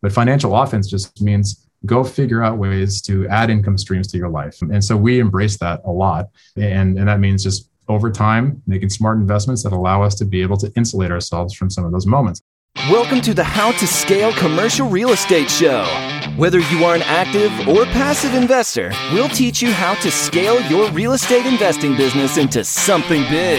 But financial offense just means go figure out ways to add income streams to your life. And so we embrace that a lot. And that means just over time, making smart investments that allow us to be able to insulate ourselves from some of those moments. Welcome to the How to Scale Commercial Real Estate Show. Whether you are an active or passive investor, we'll teach you how to scale your real estate investing business into something big.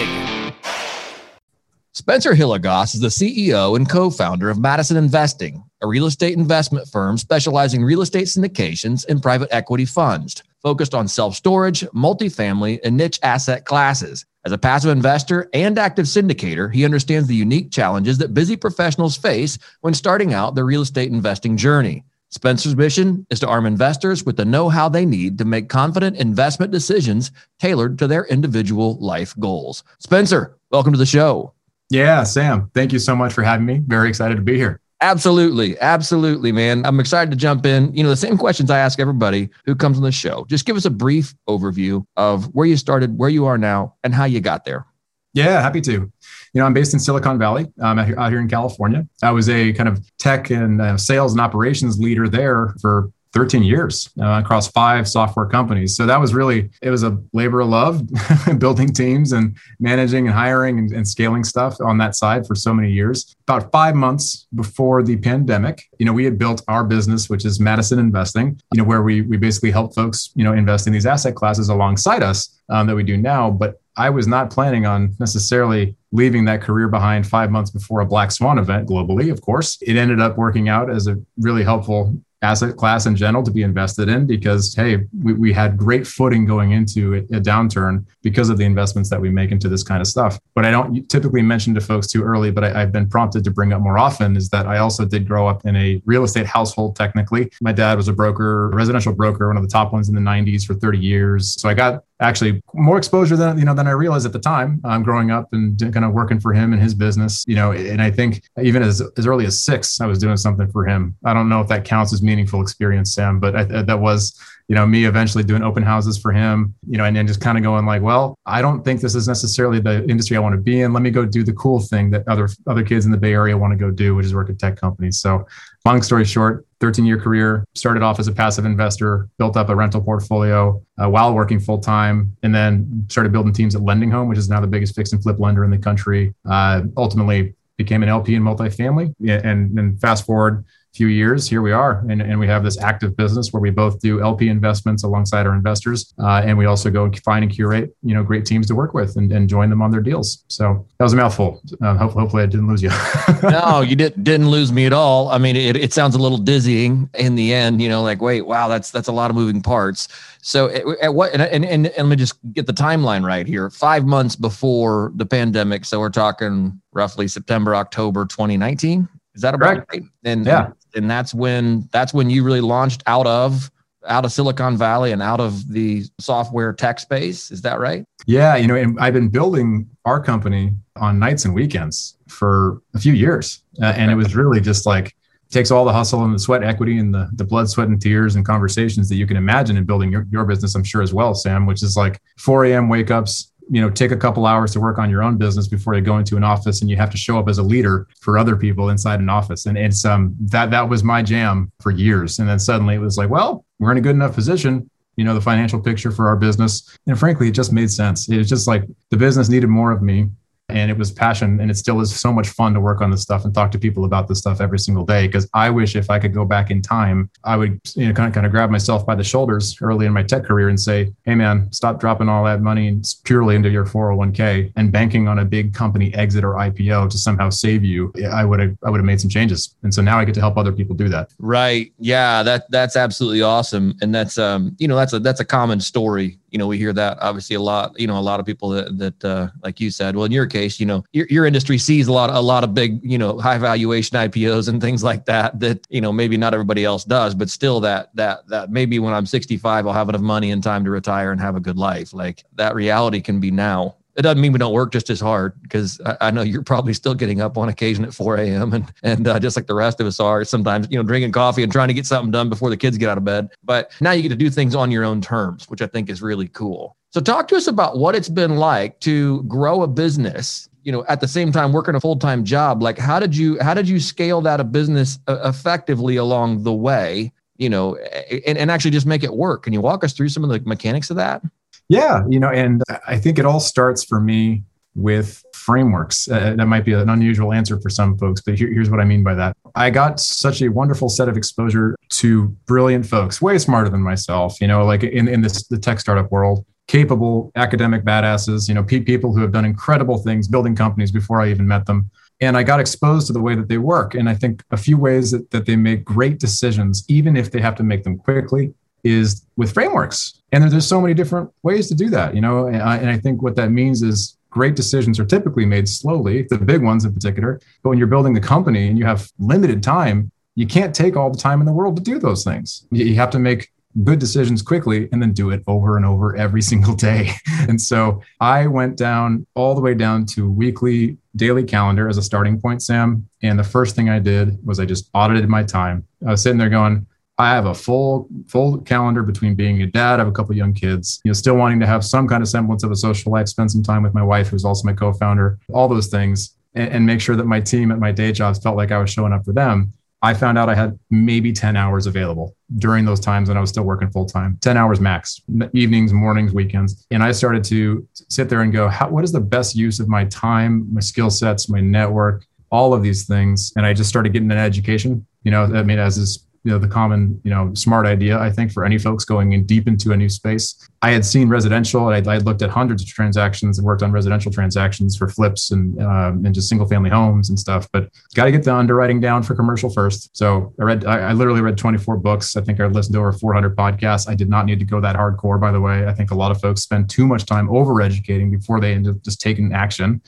Spencer Hilligoss is the CEO and co-founder of Madison Investing, a real estate investment firm specializing in real estate syndications and private equity funds, focused on self-storage, multifamily, and niche asset classes. As a passive investor and active syndicator, he understands the unique challenges that busy professionals face when starting out their real estate investing journey. Spencer's mission is to arm investors with the know-how they need to make confident investment decisions tailored to their individual life goals. Spencer, welcome to the show. Yeah, Sam, thank you so much for having me. Very excited to be here. Absolutely. Absolutely, man. I'm excited to jump in. The same questions I ask everybody who comes on the show. Just give us a brief overview of where you started, where you are now, and how you got there. Yeah, happy to. I'm based in Silicon Valley. I'm out here in California. I was a kind of tech and sales and operations leader there for 13 years across 5 software companies. So that was it was a labor of love, building teams and managing and hiring and scaling stuff on that side for so many years. About 5 months before the pandemic, we had built our business, which is Madison Investing, where we basically help folks, invest in these asset classes alongside us that we do now. But I was not planning on necessarily leaving that career behind 5 months before a Black Swan event globally, of course. It ended up working out as a really helpful asset class in general to be invested in because, hey, we had great footing going into a downturn because of the investments that we make into this kind of stuff. But I don't typically mention to folks too early, but I've been prompted to bring up more often is that I also did grow up in a real estate household technically. My dad was a broker, a residential broker, one of the top ones in the 90s for 30 years. So I got actually more exposure than I realized at the time growing up and kind of working for him and his business, and I think even as early as 6, I was doing something for him. I don't know if that counts as meaningful experience, Sam, but that was, me eventually doing open houses for him, and then just kind of going like, well, I don't think this is necessarily the industry I want to be in. Let me go do the cool thing that other kids in the Bay Area want to go do, which is work at tech companies. So long story short, 13-year career, started off as a passive investor, built up a rental portfolio while working full time, and then started building teams at Lending Home, which is now the biggest fix and flip lender in the country. Ultimately became an LP in multifamily. And then fast forward few years, here we are. And we have this active business where we both do LP investments alongside our investors. And we also go find and curate, great teams to work with and join them on their deals. So that was a mouthful. Hopefully I didn't lose you. No, you didn't lose me at all. I mean, it sounds a little dizzying in the end, like, wait, wow, that's a lot of moving parts. So at what, and let me just get the timeline right here. 5 months before the pandemic. So we're talking roughly September, October, 2019. Is that about right? And yeah. And that's when you really launched out of Silicon Valley and out of the software tech space. Is that right? Yeah. And I've been building our company on nights and weekends for a few years. And it was really just like, takes all the hustle and the sweat equity and the blood, sweat and tears and conversations that you can imagine in building your business, I'm sure as well, Sam, which is like 4 a.m. wake ups, take a couple hours to work on your own business before you go into an office and you have to show up as a leader for other people inside an office. And it's that was my jam for years. And then suddenly it was like, well, we're in a good enough position, the financial picture for our business. And frankly, it just made sense. It was just like the business needed more of me. And it was passion. And it still is so much fun to work on this stuff and talk to people about this stuff every single day. Because I wish if I could go back in time, I would kind of grab myself by the shoulders early in my tech career and say, hey, man, stop dropping all that money purely into your 401k and banking on a big company exit or IPO to somehow save you. I would have made some changes. And so now I get to help other people do that. Right. Yeah, that's absolutely awesome. And that's, that's a common story. We hear that obviously a lot, a lot of people that like you said, well, in your case, your industry sees a lot of big, high valuation IPOs and things like that, maybe not everybody else does, but still that maybe when I'm 65, I'll have enough money and time to retire and have a good life. Like that reality can be now. It doesn't mean we don't work just as hard, because I know you're probably still getting up on occasion at 4 a.m. and just like the rest of us are sometimes, drinking coffee and trying to get something done before the kids get out of bed. But now you get to do things on your own terms, which I think is really cool. So talk to us about what it's been like to grow a business, at the same time working a full-time job. Like, how did you scale that a business effectively along the way, and actually just make it work? Can you walk us through some of the mechanics of that? Yeah. And I think it all starts for me with frameworks. That might be an unusual answer for some folks, but here's what I mean by that. I got such a wonderful set of exposure to brilliant folks, way smarter than myself, like in the tech startup world, capable academic badasses, people who have done incredible things, building companies before I even met them. And I got exposed to the way that they work. And I think a few ways that they make great decisions, even if they have to make them quickly, is with frameworks. And there's so many different ways to do that, and I think what that means is great decisions are typically made slowly, the big ones in particular. But when you're building the company and you have limited time, you can't take all the time in the world to do those things. You have to make good decisions quickly and then do it over and over every single day. And so I went all the way down to weekly, daily calendar as a starting point, Sam. And the first thing I did was I just audited my time. I was sitting there going, I have a full calendar between being a dad, I have a couple of young kids, still wanting to have some kind of semblance of a social life, spend some time with my wife, who's also my co-founder, all those things, and make sure that my team at my day jobs felt like I was showing up for them. I found out I had maybe 10 hours available during those times when I was still working full time, 10 hours max, evenings, mornings, weekends. And I started to sit there and go, what is the best use of my time, my skill sets, my network, all of these things. And I just started getting an education, as is the common, smart idea, I think, for any folks going in deep into a new space. I had seen residential, and I looked at hundreds of transactions and worked on residential transactions for flips and just single family homes and stuff, but got to get the underwriting down for commercial first. So I literally read 24 books. I think I listened to over 400 podcasts. I did not need to go that hardcore, by the way. I think a lot of folks spend too much time over-educating before they end up just taking action.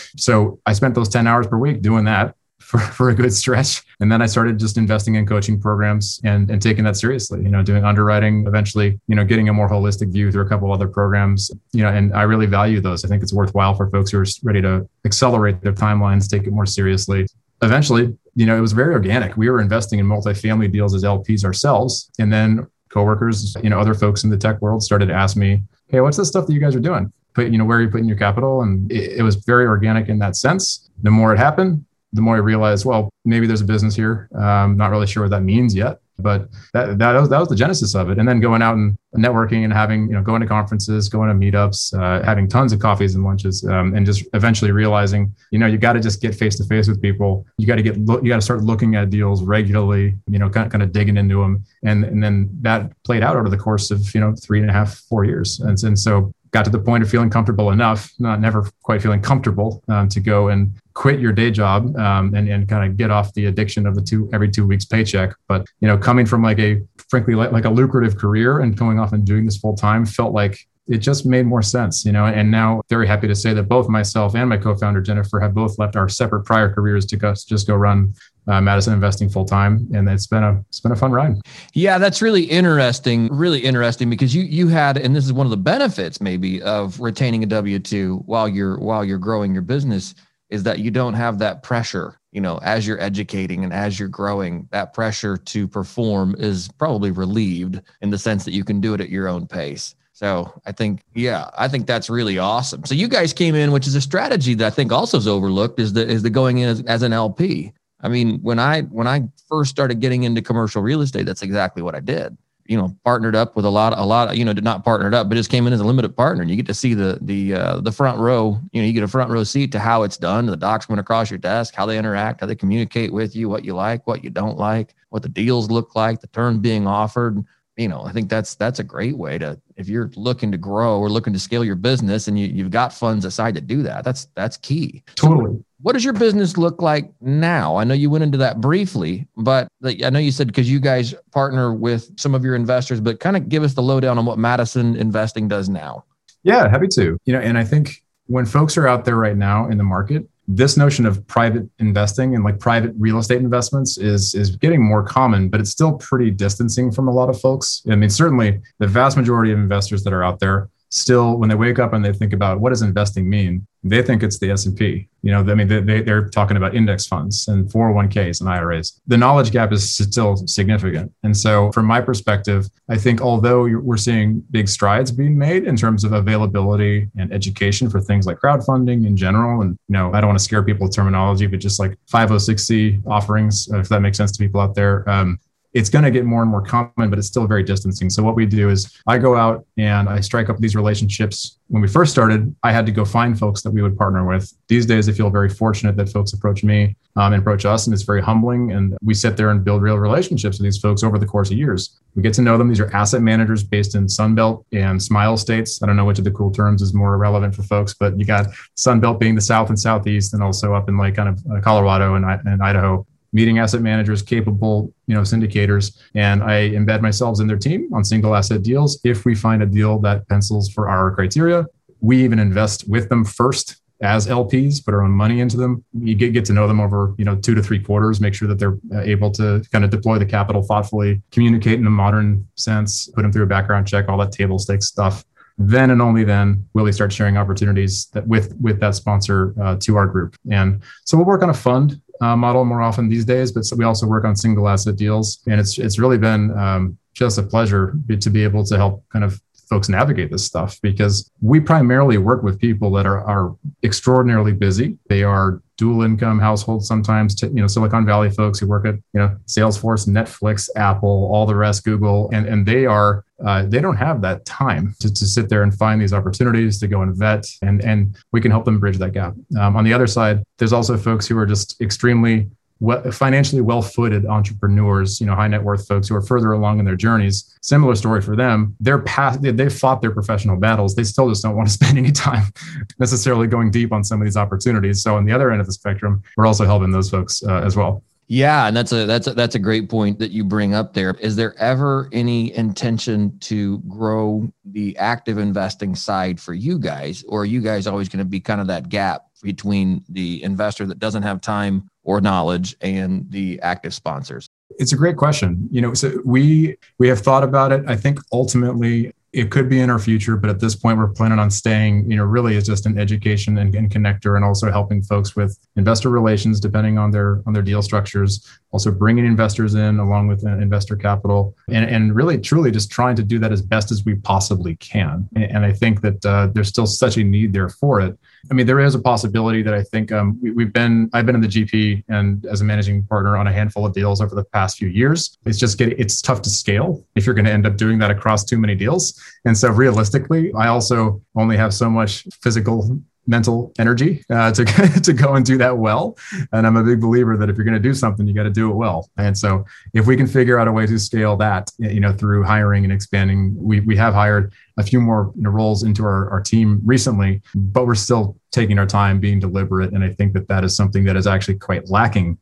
So I spent those 10 hours per week doing that for a good stretch. And then I started just investing in coaching programs and taking that seriously, doing underwriting, eventually, getting a more holistic view through a couple other programs, and I really value those. I think it's worthwhile for folks who are ready to accelerate their timelines, take it more seriously. Eventually, it was very organic. We were investing in multifamily deals as LPs ourselves. And then coworkers, other folks in the tech world started to ask me, hey, what's the stuff that you guys are doing? Where are you putting your capital? And it was very organic in that sense. The more it happened, the more I realized, well, maybe there's a business here. Not really sure what that means yet, but that was the genesis of it. And then going out and networking and having, going to conferences, going to meetups, having tons of coffees and lunches, and just eventually realizing, you got to just get face to face with people. You got to start looking at deals regularly, kind of digging into them. And then that played out over the course of, 3.5, 4 years. And so got to the point of feeling comfortable enough, never quite feeling comfortable, to go and quit your day job and kind of get off the addiction of every 2 weeks paycheck. But, coming from frankly a lucrative career and going off and doing this full time felt like it just made more sense, and now very happy to say that both myself and my co-founder, Jennifer, have both left our separate prior careers to just go run Madison Investing full time. And it's been a fun ride. Yeah, that's really interesting because you had, and this is one of the benefits maybe of retaining a W-2 while you're growing your business, is that you don't have that pressure, as you're educating and as you're growing. That pressure to perform is probably relieved in the sense that you can do it at your own pace. So I think that's really awesome. So you guys came in, which is a strategy that I think also is overlooked, is the going in as an LP. I mean, when I first started getting into commercial real estate, that's exactly what I did. Partnered up with a lot, did not partnered up, but just came in as a limited partner, and you get to see the front row. You get a front row seat to how it's done, the docs went across your desk, how they interact, how they communicate with you, what you like, what you don't like, what the deals look like, the terms being offered. I think that's a great way to, if you're looking to grow or looking to scale your business and you've got funds aside to do that, that's key. Totally. So what does your business look like now? I know you went into that briefly, but I know you said because you guys partner with some of your investors, but kind of give us the lowdown on what Madison Investing does now. Yeah, happy to. And I think when folks are out there right now in the market, this notion of private investing and private real estate investments is getting more common, but it's still pretty distancing from a lot of folks. I mean, certainly the vast majority of investors that are out there still, when they wake up and they think about what does investing mean, they think it's the S&P. They're talking about index funds and 401ks and IRAs. The knowledge gap is still significant. And so from my perspective, I think although we're seeing big strides being made in terms of availability and education for things like crowdfunding in general, and I don't want to scare people with terminology, but just like 506c offerings, if that makes sense to people out there, it's going to get more and more common, but it's still very distancing. So what we do is I go out and I strike up these relationships. When we first started, I had to go find folks that we would partner with. These days, I feel very fortunate that folks approach me and approach us, and it's very humbling. And we sit there and build real relationships with these folks over the course of years. We get to know them. These are asset managers based in Sunbelt and Smile states. I don't know which of the cool terms is more relevant for folks, but you got Sunbelt being the South and Southeast, and also up in like kind of Colorado and Idaho. Meeting asset managers, capable, syndicators, and I embed myself in their team on single asset deals. If we find a deal that pencils for our criteria, we even invest with them first as LPs, put our own money into them. You get to know them over, 2 to 3 quarters, make sure that they're able to kind of deploy the capital thoughtfully, communicate in a modern sense, put them through a background check, all that table stakes stuff. Then and only then will we start sharing opportunities that with that sponsor to our group. And so we'll work on a fund model more often these days, but we also work on single asset deals. And it's really been just a pleasure to be able to help kind of folks navigate this stuff, because we primarily work with people that are extraordinarily busy. They are dual income households sometimes, Silicon Valley folks who work at, Salesforce, Netflix, Apple, all the rest, Google, and they don't have that time to sit there and find these opportunities to go and vet, and we can help them bridge that gap. On the other side, there's also folks who are just extremely financially well-footed entrepreneurs, high net worth folks who are further along in their journeys. Similar story for them. They've fought their professional battles. They still just don't want to spend any time necessarily going deep on some of these opportunities. So on the other end of the spectrum, we're also helping those folks as well. Yeah, and that's a great point that you bring up there. Is there ever any intention to grow the active investing side for you guys, or are you guys always going to be kind of that gap between the investor that doesn't have time or knowledge and the active sponsors? It's a great question. So we have thought about it. I think ultimately it could be in our future, but at this point we're planning on staying, really as just an education and connector, and also helping folks with investor relations, depending on their deal structures, also bringing investors in along with investor capital, and really truly just trying to do that as best as we possibly can. And I think that there's still such a need there for it. I mean, there is a possibility that I think I've been in the GP and as a managing partner on a handful of deals over the past few years. It's tough to scale if you're going to end up doing that across too many deals. And so realistically, I also only have so much physical, mental energy to go and do that well. And I'm a big believer that if you're going to do something, you got to do it well. And so if we can figure out a way to scale that, through hiring and expanding, we have hired a few more roles into our team recently, but we're still taking our time, being deliberate. And I think that is something that is actually quite lacking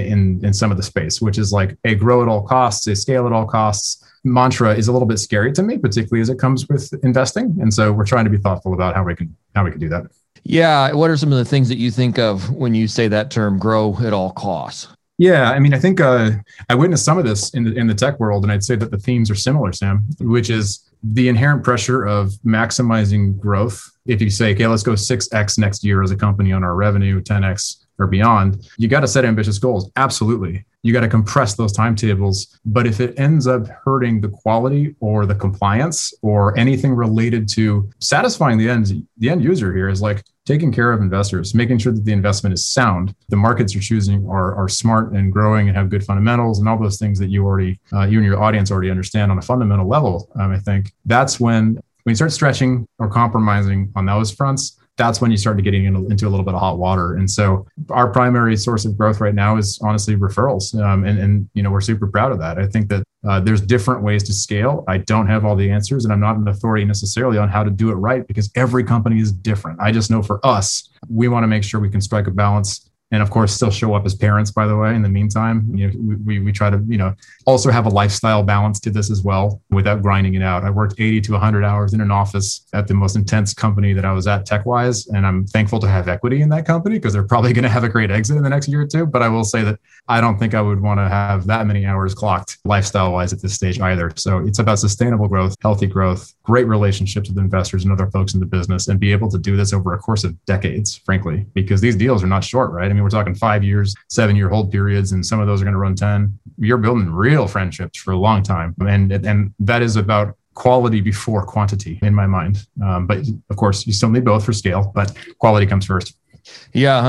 in some of the space, which is like a grow at all costs, a scale at all costs mantra is a little bit scary to me, particularly as it comes with investing. And so we're trying to be thoughtful about how we can do that. Yeah. What are some of the things that you think of when you say that term, grow at all costs? Yeah, I mean, I think I witnessed some of this in the tech world, and I'd say that the themes are similar, Sam, which is the inherent pressure of maximizing growth. If you say, okay, let's go 6x next year as a company on our revenue, 10x or beyond, you got to set ambitious goals. Absolutely. You got to compress those timetables. But if it ends up hurting the quality or the compliance or anything related to satisfying the end user here, is like taking care of investors, making sure that the investment is sound. The markets you're choosing are smart and growing and have good fundamentals and all those things that you and your audience already understand on a fundamental level. I think that's when you start stretching or compromising on those fronts, that's when you start getting into a little bit of hot water. And so our primary source of growth right now is honestly referrals. And we're super proud of that. I think that there's different ways to scale. I don't have all the answers, and I'm not an authority necessarily on how to do it right, because every company is different. I just know for us, we want to make sure we can strike a balance. And of course, still show up as parents, by the way, in the meantime. We try to, also have a lifestyle balance to this as well without grinding it out. I worked 80 to 100 hours in an office at the most intense company that I was at tech-wise. And I'm thankful to have equity in that company because they're probably going to have a great exit in the next year or two. But I will say that I don't think I would want to have that many hours clocked lifestyle-wise at this stage either. So it's about sustainable growth, healthy growth, great relationships with investors and other folks in the business, and be able to do this over a course of decades, frankly, because these deals are not short, right? I mean, we're talking 5 years, 7-year hold periods, and some of those are going to run 10. You're building real friendships for a long time. And that is about quality before quantity in my mind. But of course, you still need both for scale, but quality comes first. Yeah,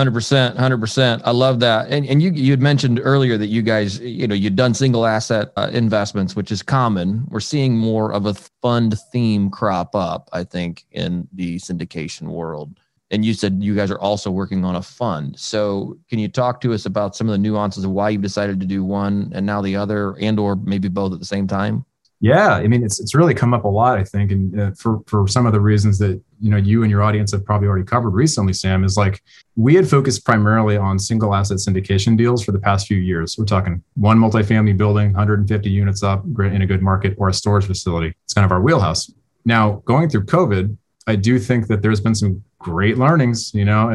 100%. I love that. And you had mentioned earlier that you guys, you'd done single asset investments, which is common. We're seeing more of a fund theme crop up, I think, in the syndication world. And you said you guys are also working on a fund. So can you talk to us about some of the nuances of why you decided to do one and now the other, and or maybe both at the same time? Yeah, I mean, it's really come up a lot, I think, and for some of the reasons that you and your audience have probably already covered recently, Sam, is like we had focused primarily on single asset syndication deals for the past few years. We're talking one multifamily building, 150 units up in a good market, or a storage facility. It's kind of our wheelhouse. Now, going through COVID, I do think that there's been some great learnings.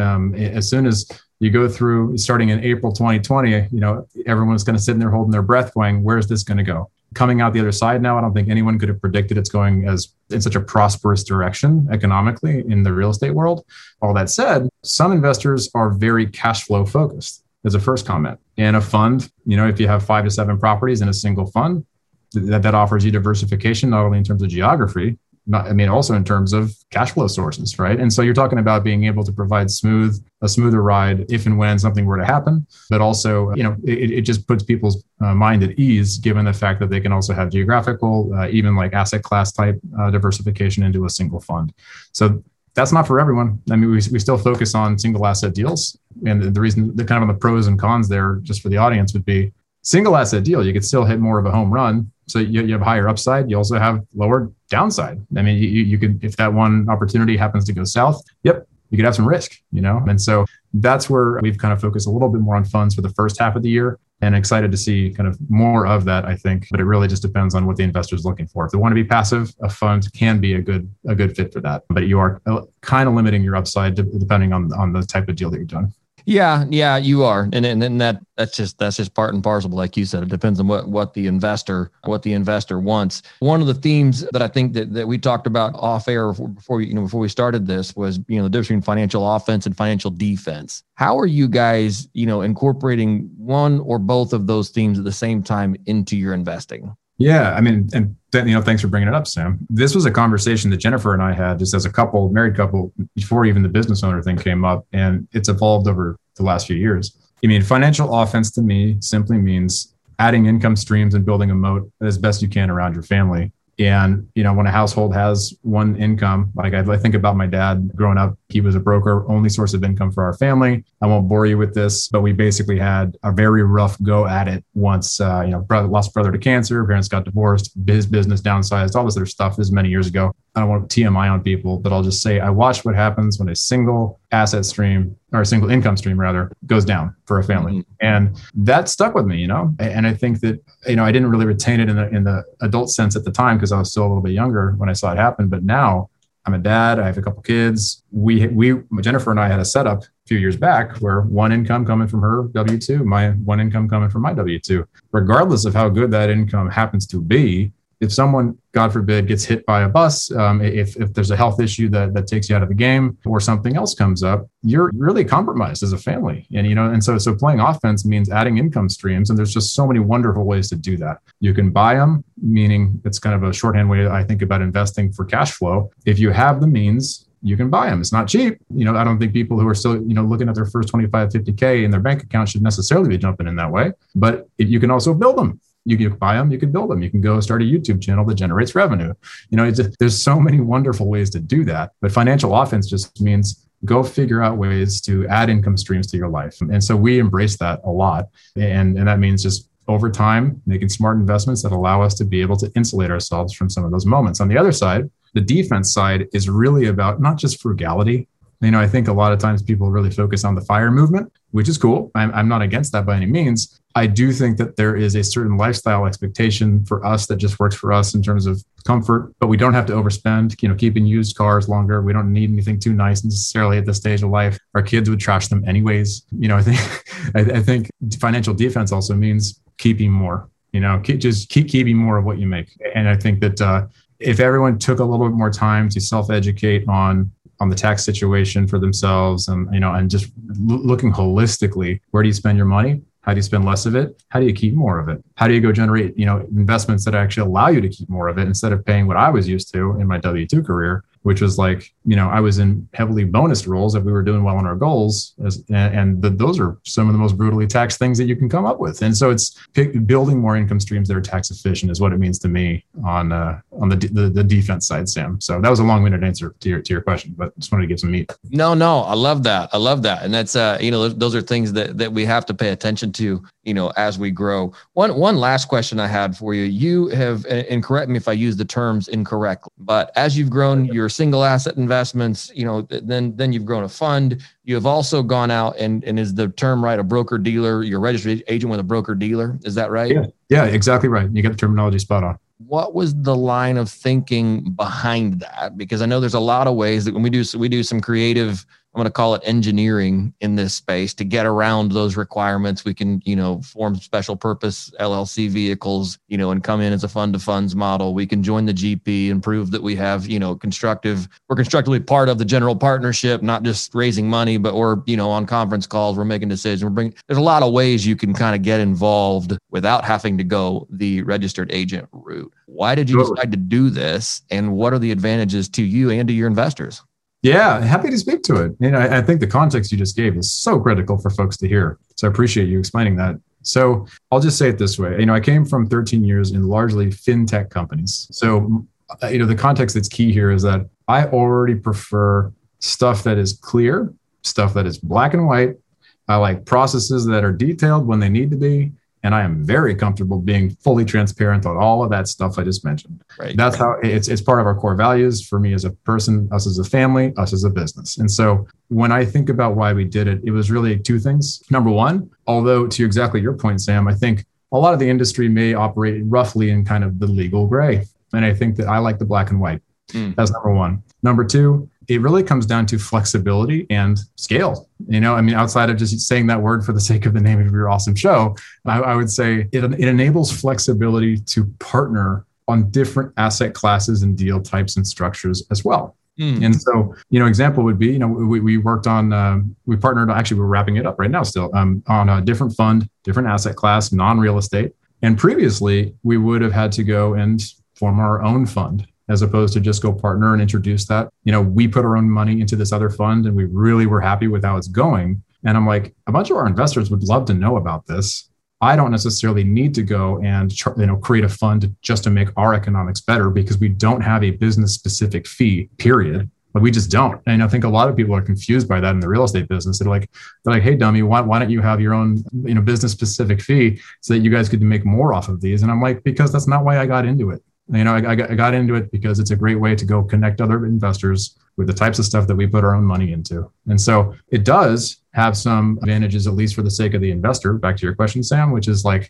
As soon as you go through, starting in April 2020, everyone's going to sit in there holding their breath, going, "Where's this going to go?" Coming out the other side now, I don't think anyone could have predicted it's going in such a prosperous direction economically in the real estate world. All that said, some investors are very cash flow focused as a first comment. In a fund, if you have 5 to 7 properties in a single fund, that offers you diversification, not only in terms of geography, also in terms of cash flow sources, right? And so you're talking about being able to provide a smoother ride if and when something were to happen, but also, it just puts people's mind at ease, given the fact that they can also have geographical, even like asset class type diversification into a single fund. So that's not for everyone. I mean, we still focus on single asset deals. And the reason, the kind of on the pros and cons there, just for the audience, would be single asset deal, you could still hit more of a home run. So you have higher upside. You also have lower downside. I mean, you could, if that one opportunity happens to go south, you could have some risk, And so that's where we've kind of focused a little bit more on funds for the first half of the year, and excited to see kind of more of that, I think. But it really just depends on what the investor is looking for. If they want to be passive, a fund can be a good fit for that. But you are kind of limiting your upside depending on the type of deal that you're doing. Yeah, you are. And that's just part and parcel. Like you said, it depends on what the investor wants. One of the themes that I think that we talked about off air before we started this was, the difference between financial offense and financial defense. How are you guys, incorporating one or both of those themes at the same time into your investing? Yeah, I mean, and thanks for bringing it up, Sam. This was a conversation that Jennifer and I had just as a couple, married couple, before even the business owner thing came up, and it's evolved over the last few years. I mean, financial offense to me simply means adding income streams and building a moat as best you can around your family. And, when a household has one income, like I think about my dad growing up, he was a broker, only source of income for our family. I won't bore you with this, but we basically had a very rough go at it once, lost brother to cancer, parents got divorced, his business downsized, all this other stuff. This is many years ago. I don't want to TMI on people, but I'll just say I watched what happens when a single asset stream, or a single income stream rather, goes down for a family. Mm-hmm. And that stuck with me, and I think that, I didn't really retain it in the adult sense at the time because I was still a little bit younger when I saw it happen. But now I'm a dad, I have a couple kids. Jennifer and I had a setup a few years back where one income coming from her W-2, my one income coming from my W-2, regardless of how good that income happens to be. If someone, God forbid, gets hit by a bus, if there's a health issue that takes you out of the game, or something else comes up, you're really compromised as a family. And so playing offense means adding income streams. And there's just so many wonderful ways to do that. You can buy them, meaning it's kind of a shorthand way I think about investing for cash flow. If you have the means, you can buy them. It's not cheap. I don't think people who are still, looking at their first 25, 50K in their bank account should necessarily be jumping in that way. But you can also build them. You can buy them, you can build them. You can go start a YouTube channel that generates revenue. There's so many wonderful ways to do that. But financial offense just means go figure out ways to add income streams to your life. And so we embrace that a lot. And that means just over time, making smart investments that allow us to be able to insulate ourselves from some of those moments. On the other side, the defense side is really about not just frugality. I think a lot of times people really focus on the FIRE movement, which is cool. I'm not against that by any means. I do think that there is a certain lifestyle expectation for us that just works for us in terms of comfort, but we don't have to overspend, keeping used cars longer. We don't need anything too nice necessarily at this stage of life. Our kids would trash them anyways. I think financial defense also means keeping more, keep keeping more of what you make. And I think that if everyone took a little bit more time to self-educate on the tax situation for themselves, and and just looking holistically, where do you spend your money? How do you spend less of it? How do you keep more of it? How do you go generate investments that actually allow you to keep more of it instead of paying what I was used to in my W-2 career, which was like, I was in heavily bonus roles if we were doing well on our goals. Those are some of the most brutally taxed things that you can come up with. And so it's building more income streams that are tax efficient is what it means to me on the defense side, Sam. So that was a long-winded answer to your question, but just wanted to give some meat. No, I love that. And that's, those are things that we have to pay attention to, as we grow. One last question I had for you. You have, and correct me if I use the terms incorrectly, but as you've grown your single asset investments, then you've grown a fund. You have also gone out and is the term right, a broker dealer, you're a registered agent with a broker dealer. Is that right? Yeah, exactly right. You get the terminology spot on. What was the line of thinking behind that? Because I know there's a lot of ways that when we do some creative, I'm going to call it engineering in this space to get around those requirements. We can, form special purpose LLC vehicles, and come in as a fund to funds model. We can join the GP and prove that we have, we're constructively part of the general partnership, not just raising money, but we're, on conference calls, we're making decisions. There's a lot of ways you can kind of get involved without having to go the registered agent route. Why did you decide to do this? And what are the advantages to you and to your investors? Yeah, happy to speak to it. I think the context you just gave is so critical for folks to hear. So I appreciate you explaining that. So I'll just say it this way. I came from 13 years in largely fintech companies. So, the context that's key here is that I already prefer stuff that is clear, stuff that is black and white. I like processes that are detailed when they need to be. And I am very comfortable being fully transparent on all of that stuff I just mentioned. Right. That's how it's part of our core values for me as a person, us as a family, us as a business. And so when I think about why we did it, it was really two things. Number one, although to exactly your point, Sam, I think a lot of the industry may operate roughly in kind of the legal gray. And I think that I like the black and white. That's number one. Number two, it really comes down to flexibility and scale. Outside of just saying that word for the sake of the name of your awesome show, I would say it enables flexibility to partner on different asset classes and deal types and structures as well. And so, example would be, we worked on, we partnered, actually we're wrapping it up right now still, on a different fund, different asset class, non-real estate. And previously we would have had to go and form our own fund, as opposed to just go partner and introduce that. We put our own money into this other fund and we really were happy with how it's going. And I'm like, a bunch of our investors would love to know about this. I don't necessarily need to go and create a fund just to make our economics better because we don't have a business specific fee, period. But we just don't. And I think a lot of people are confused by that in the real estate business. They're like, hey, dummy, why don't you have your own business specific fee so that you guys could make more off of these? And I'm like, because that's not why I got into it. I got into it because it's a great way to go connect other investors with the types of stuff that we put our own money into. And so it does have some advantages, at least for the sake of the investor. Back to your question, Sam, which is like,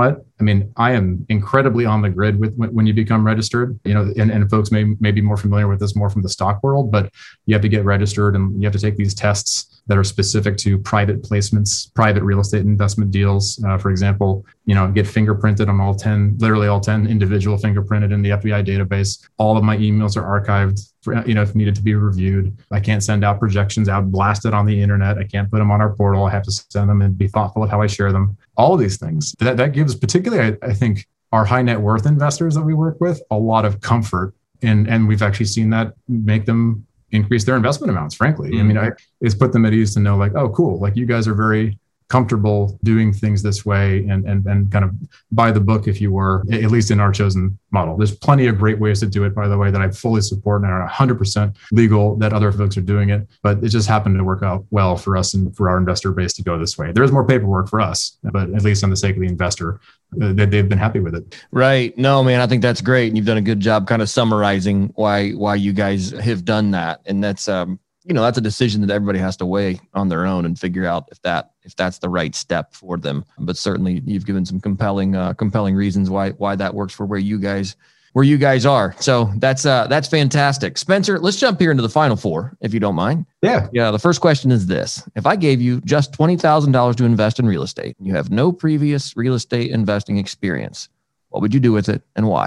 I am incredibly on the grid with when you become registered, and folks may be more familiar with this more from the stock world, but you have to get registered and you have to take these tests that are specific to private placements, private real estate investment deals. For example, get fingerprinted on literally all 10 individual fingerprinted in the FBI database. All of my emails are archived for, if needed to be reviewed. I can't send out projections out blasted on the internet. I can't put them on our portal. I have to send them and be thoughtful of how I share them. All of these things that gives particularly, I think, our high net worth investors that we work with a lot of comfort. And we've actually seen that make them increase their investment amounts, frankly. It's put them at ease to know like, oh, cool. Like you guys are very comfortable doing things this way and kind of by the book, if you were, at least in our chosen model. There's plenty of great ways to do it, by the way, that I fully support and are 100% legal that other folks are doing it. But it just happened to work out well for us and for our investor base to go this way. There's more paperwork for us, but at least on the sake of the investor, they've been happy with it. Right. No, man, I think that's great. And you've done a good job kind of summarizing why you guys have done that. And that's, that's a decision that everybody has to weigh on their own and figure out if that's the right step for them. But certainly you've given some compelling reasons why that works for where you guys are. So that's fantastic. Spencer, let's jump here into the final four, if you don't mind. Yeah. The first question is this. If I gave you just $20,000 to invest in real estate and you have no previous real estate investing experience, what would you do with it and why?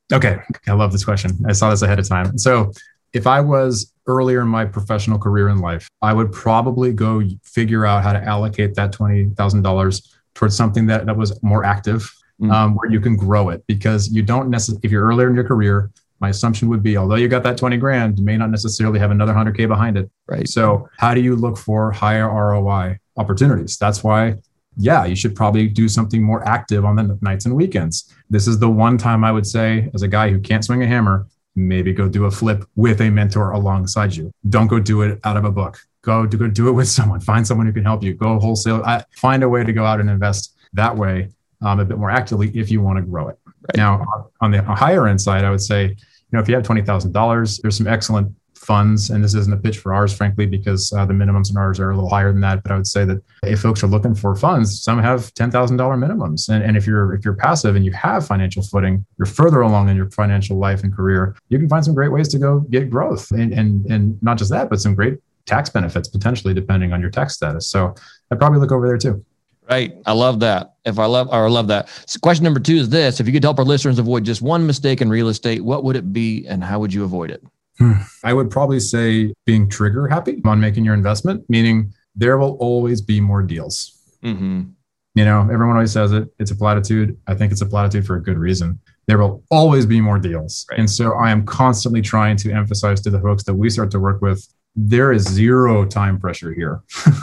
Okay. I love this question. I saw this ahead of time. So if I was earlier in my professional career in life, I would probably go figure out how to allocate that $20,000 towards something that was more active, where you can grow it, because you don't necessarily, if you're earlier in your career, my assumption would be, although you got that 20 grand, you may not necessarily have another 100K behind it. Right. So how do you look for higher ROI opportunities? That's why, yeah, you should probably do something more active on the nights and weekends. This is the one time I would say, as a guy who can't swing a hammer, maybe go do a flip with a mentor alongside you. Don't go do it out of a book. Go do it with someone. Find someone who can help you. Go wholesale. Find a way to go out and invest that way a bit more actively if you want to grow it. Right. Now, on the higher end side, I would say, if you have $20,000, there's some excellent funds, and this isn't a pitch for ours, frankly, because the minimums in ours are a little higher than that. But I would say that if folks are looking for funds, some have $10,000 minimums, and if you're passive and you have financial footing, you're further along in your financial life and career, you can find some great ways to go get growth, and not just that, but some great tax benefits potentially, depending on your tax status. So I'd probably look over there too. Right. I love that. I love that. So question number 2 is this: if you could help our listeners avoid just one mistake in real estate, what would it be, and how would you avoid it? I would probably say being trigger happy on making your investment, meaning there will always be more deals. Mm-hmm. Everyone always says it. It's a platitude. I think it's a platitude for a good reason. There will always be more deals. Right. And so I am constantly trying to emphasize to the folks that we start to work with, there is zero time pressure here.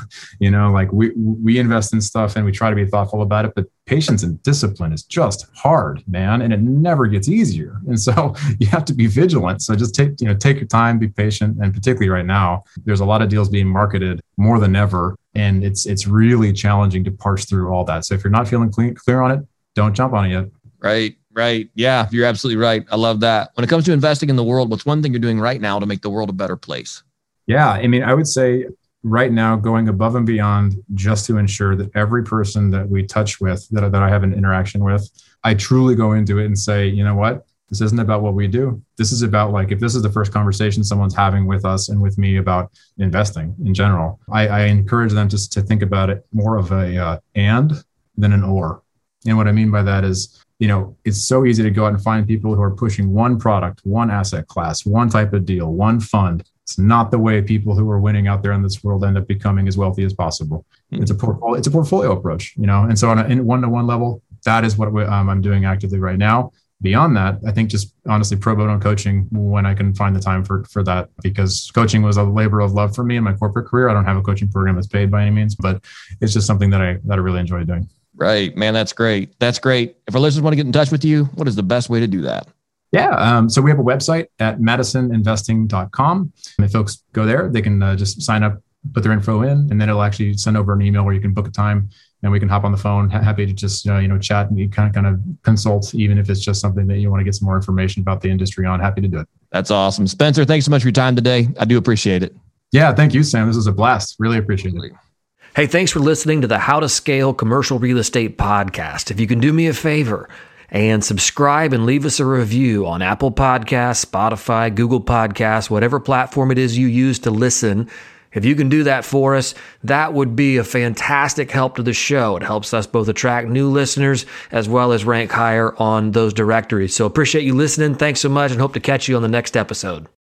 Like we invest in stuff and we try to be thoughtful about it, but patience and discipline is just hard, man. And it never gets easier. And so you have to be vigilant. So just take your time, be patient. And particularly right now, there's a lot of deals being marketed more than ever. And it's really challenging to parse through all that. So if you're not feeling clear on it, don't jump on it yet. Right. Yeah, you're absolutely right. I love that. When it comes to investing in the world, what's one thing you're doing right now to make the world a better place? Yeah, I would say right now, going above and beyond just to ensure that every person that we touch with, that I have an interaction with, I truly go into it and say, you know what? This isn't about what we do. This is about, if this is the first conversation someone's having with us and with me about investing in general, I encourage them just to think about it more of a and than an or. And what I mean by that is, it's so easy to go out and find people who are pushing one product, one asset class, one type of deal, one fund. It's not the way people who are winning out there in this world end up becoming as wealthy as possible. It's a portfolio approach, and so on a one-to-one level, that is what I'm doing actively right now. Beyond that, I think just honestly pro bono coaching when I can find the time for that, because coaching was a labor of love for me in my corporate career. I don't have a coaching program that's paid by any means, but it's just something that I really enjoy doing. Right, man. That's great. If our listeners want to get in touch with you, what is the best way to do that? Yeah. So we have a website at MadisonInvesting.com. And if folks go there, they can just sign up, put their info in, and then it'll actually send over an email where you can book a time and we can hop on the phone. Happy to just, chat and you kind of consult, even if it's just something that you want to get some more information about the industry on. Happy to do it. That's awesome. Spencer, thanks so much for your time today. I do appreciate it. Yeah. Thank you, Sam. This was a blast. Really appreciate it. Hey, thanks for listening to the How to Scale Commercial Real Estate podcast. If you can do me a favor and subscribe and leave us a review on Apple Podcasts, Spotify, Google Podcasts, whatever platform it is you use to listen. If you can do that for us, that would be a fantastic help to the show. It helps us both attract new listeners as well as rank higher on those directories. So appreciate you listening. Thanks so much and hope to catch you on the next episode.